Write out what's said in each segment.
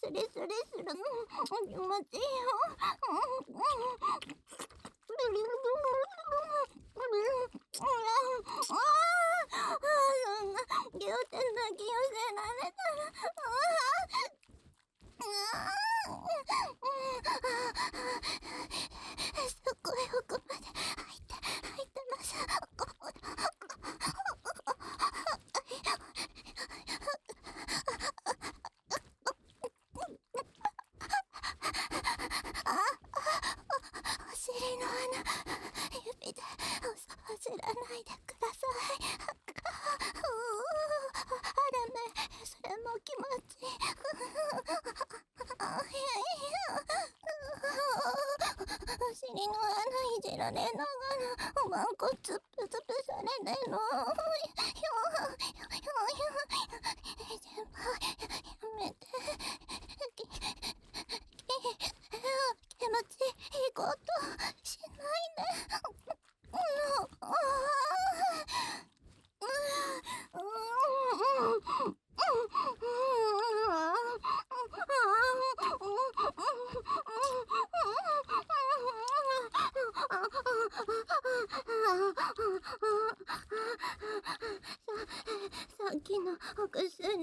スリスリするの気持ちいいよ。そんな仰天な気をせられたら、すっごい奥まで入ってます。お尻の穴、指で走らないでください。あれね、それも気持ちいい。お尻の穴いじられながらおまんこつっぷつぷされてんの。先輩、やめて。気持ちいいことしないで。さっきのお薬、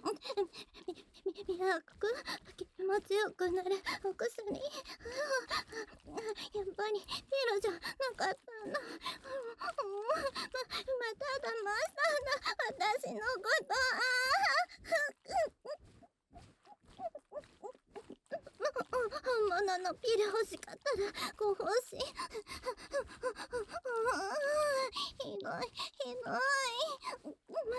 脈気持ちよくなるお薬、やっぱりピロじゃなかったんだ。まただましたんだ、私のこと。本物のピル欲しかったらご欲しい。ひどいひどい。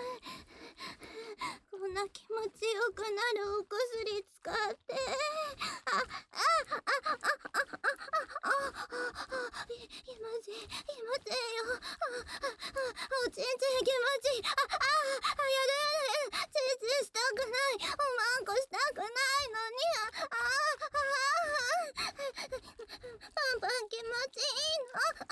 こんな気持ちよくなるお薬使って。気持ちいいよ。おちんちん気持ちいい。やだ。チンチンしたくない。おまんこしたくないのに。パンパン気持ちいいの。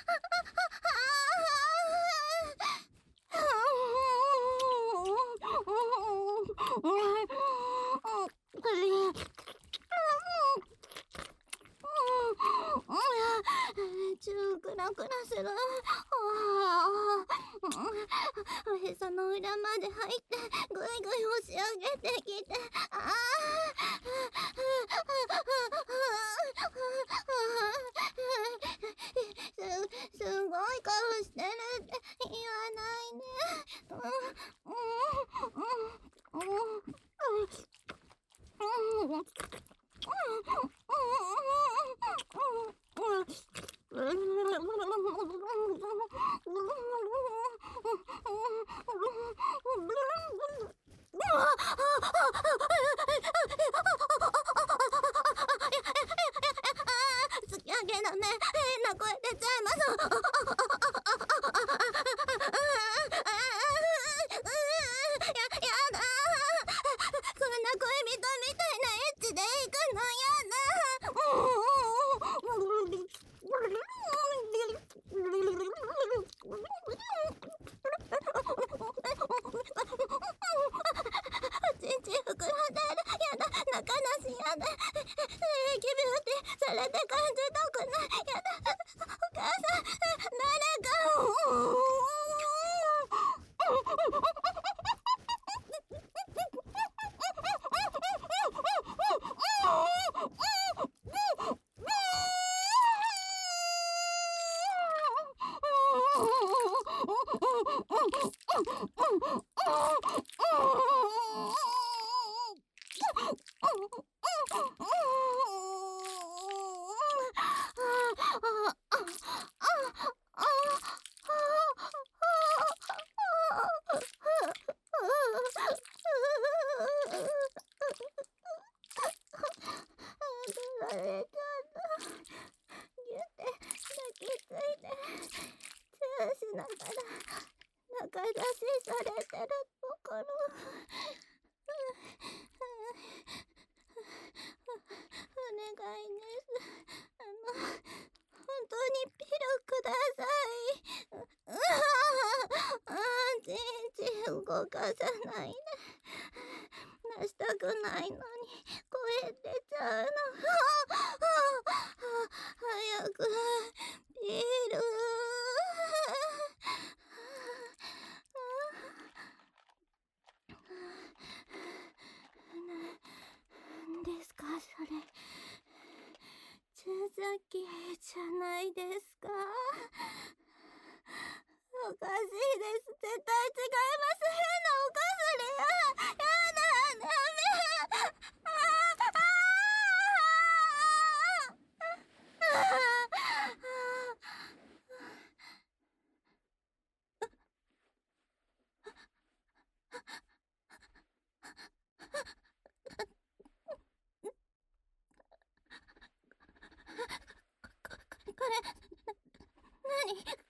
クラクラする。おへその裏まで入ってぐいぐい押し上げてきて。すごい顔してるって言わない突き上げだね。変な声出ちゃいます。やだ。こんな恋人みたいなエッチで行くのやだ。ちんちん膨らんでる。やだ。中出しやだ。キビューティーされて感じたくない。やだ。お母さん、誰か。取られちゃった。ギュって抱きついて、チューしながら中出しされてるところ。お願いです。本当にピルください。ちんちん動かさないで。出したくないのに出ちゃうの。早くビール。なんですかそれ。中崎じゃないですか。おかしいです。絶対違います。変なお薬。やだ、ダメ。これ、何？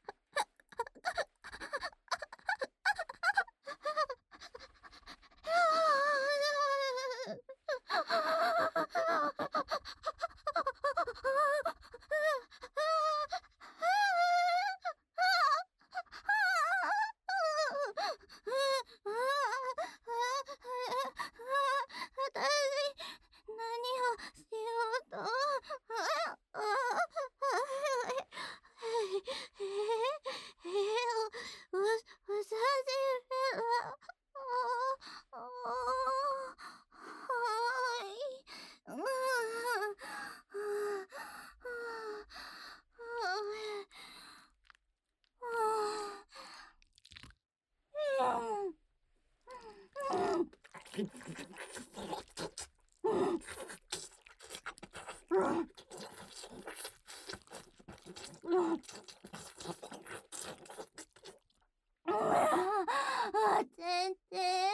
全然。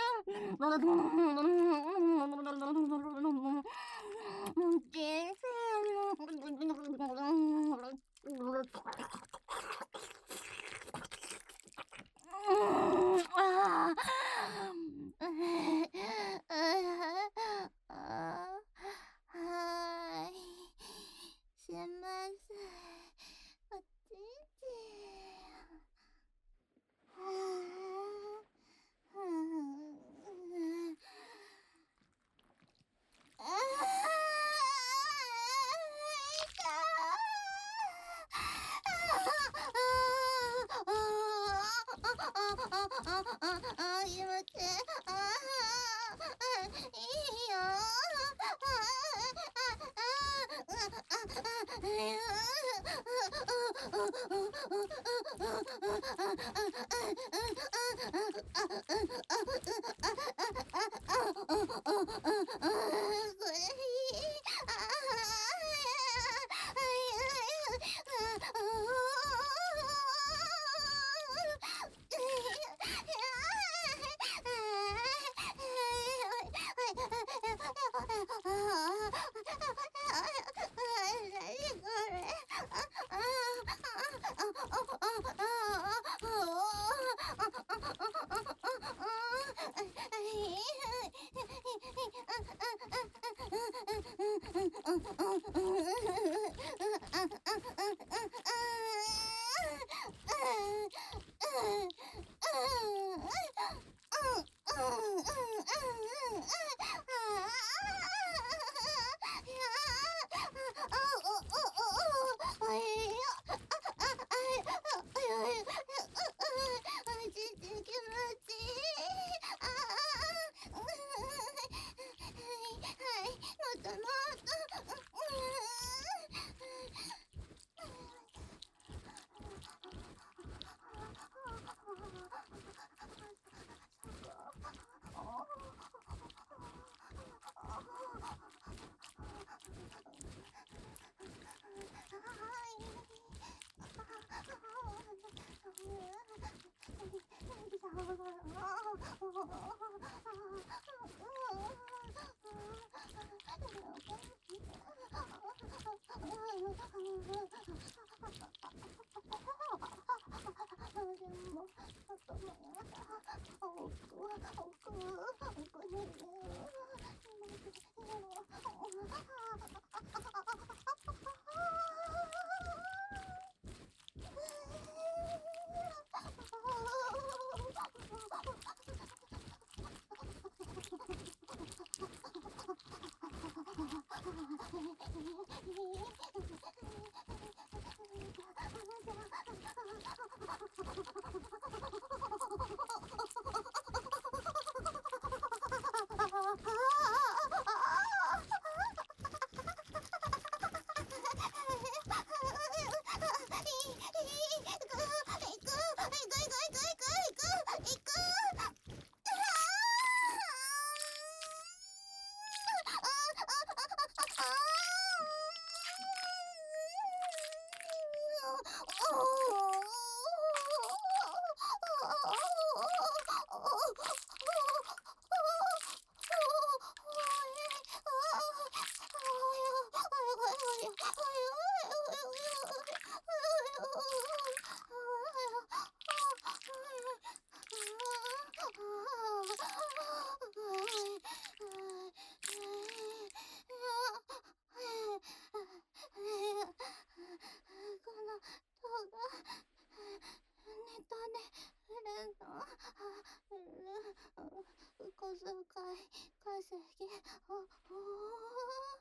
はい。すいません。おちんち数回稼ぎ、おお